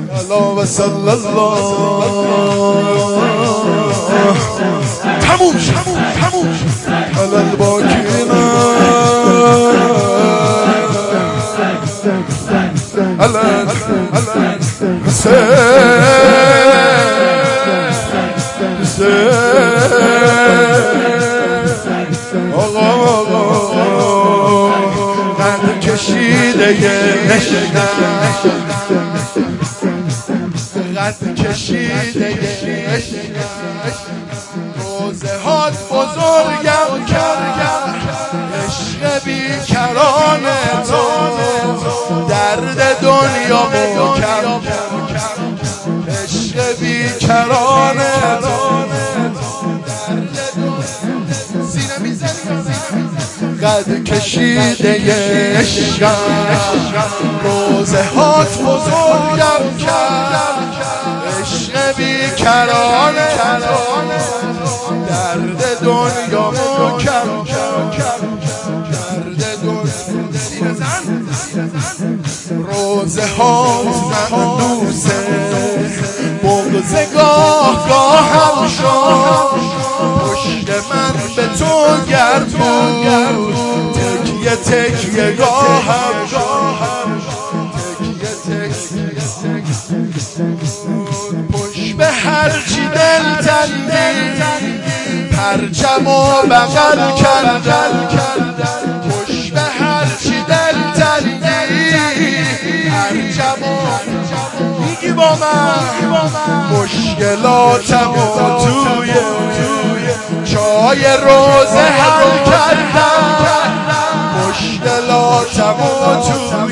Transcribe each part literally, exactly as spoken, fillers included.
الله و صلی الله. تموم تموم علی الباکین علی حسین آقا آقا قد کشیده قد کشیده روزه هات بزرگم کرد عشق بیکران تو درد دنیا مکم عشق بیکران تو سینه میزنی قد کشیده عشقم روزه هات بزرگم کرد عشق بیکران تو درد دنیا مکم درد دنیا روزه ها مهنوسه بغض گاه گاه هم شد پشت من به تو گرد بود تکیه تکیه گاه هم تکیه تکیه پشت به هرچی دل تندی پرچم و بغل کردن پشت به هرچی دل تندی پرچم و میگی با من مشکلاتم و توی چای روزه حل کردن مشکلاتم و توی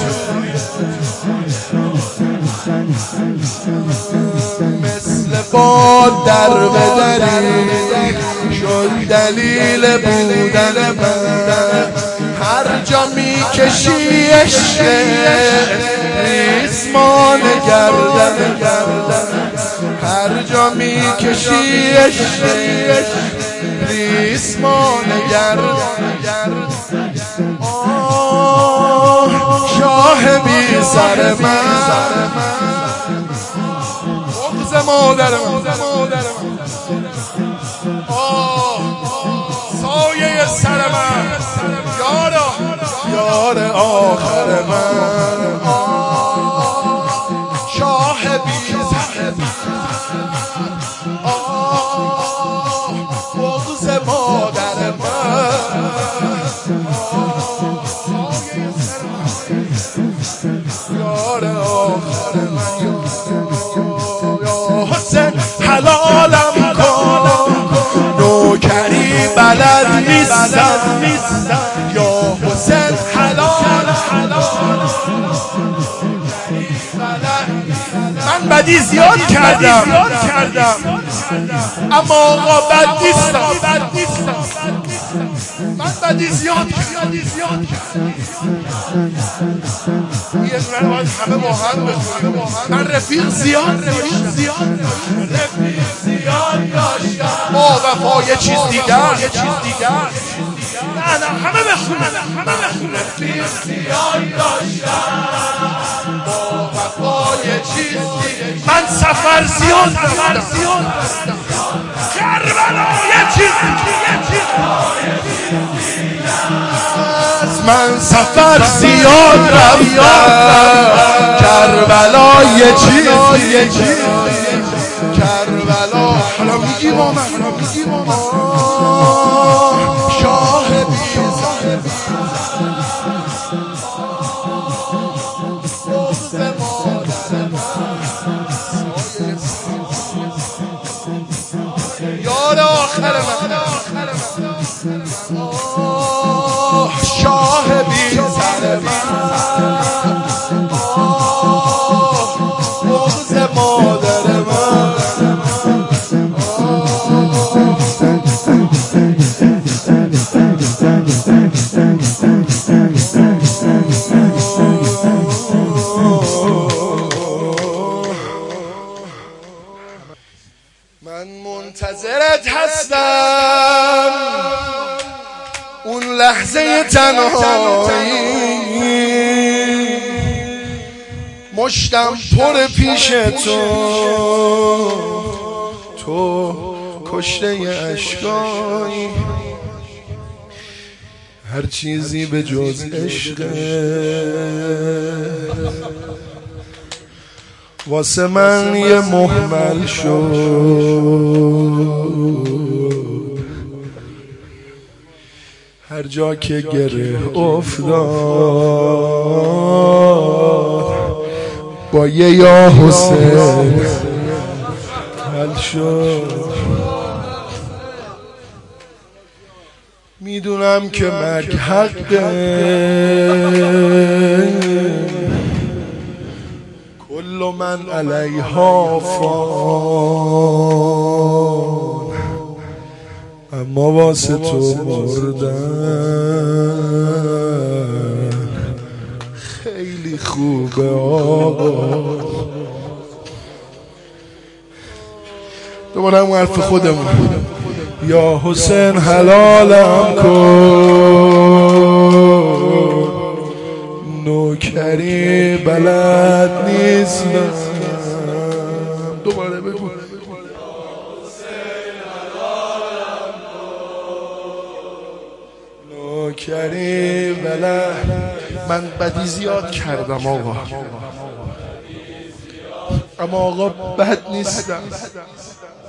مثل باد در بدری شد دلیل بودن من هر جا میکشی عشق ریسمان گردن هر جا میکشی عشق ریسمان گردن آه شاه بی سر من بغض مادر من آه سایه سر من یار یار آخر من آه شاه بی سر آه بغض مادر من سایه سر من یار آخر من حسین حلالم کن نوکری بلد نیستم یا حسین حلال من بدی زیاد کردم اما آقا بد نیستم من بدی زیاد کردم یه دونه باید همه با هم بخونیم من رفیق زیاد رفیق زیاد داشتم با وفا یه چیز دیگر نه نه همه بخونیم رفیق زیاد داشتم با وفا یه چیز دیگر من سفر زیاد رفتم کربلا یه چیز من سفر زیاد رفتم کربلا یه چیز کربلا حالا میگی با من شاه بی بغض مادر من یار آخر من شاه بی سر من بغض مادر من من منتظرت هستم اون لحظه تنهایی مشتم پر پیش تو، تو کشته اشکایی، هر چیزی به جز عشق واسه من یه مهمل شد. هر جا که گره افتاد با یه یا حسین حل شد. میدونم که مرگ حقه، کل من علیها فان، اما واسه تو مردن خیلی خوبه آقا. دوباره هم حرف خودمون، یا حسین حلالم کن، نوکری بلد نیستم. دوباره بگو نوکری بلد. من بدی زیاد کردم آقا، اما آقا بد نیستم.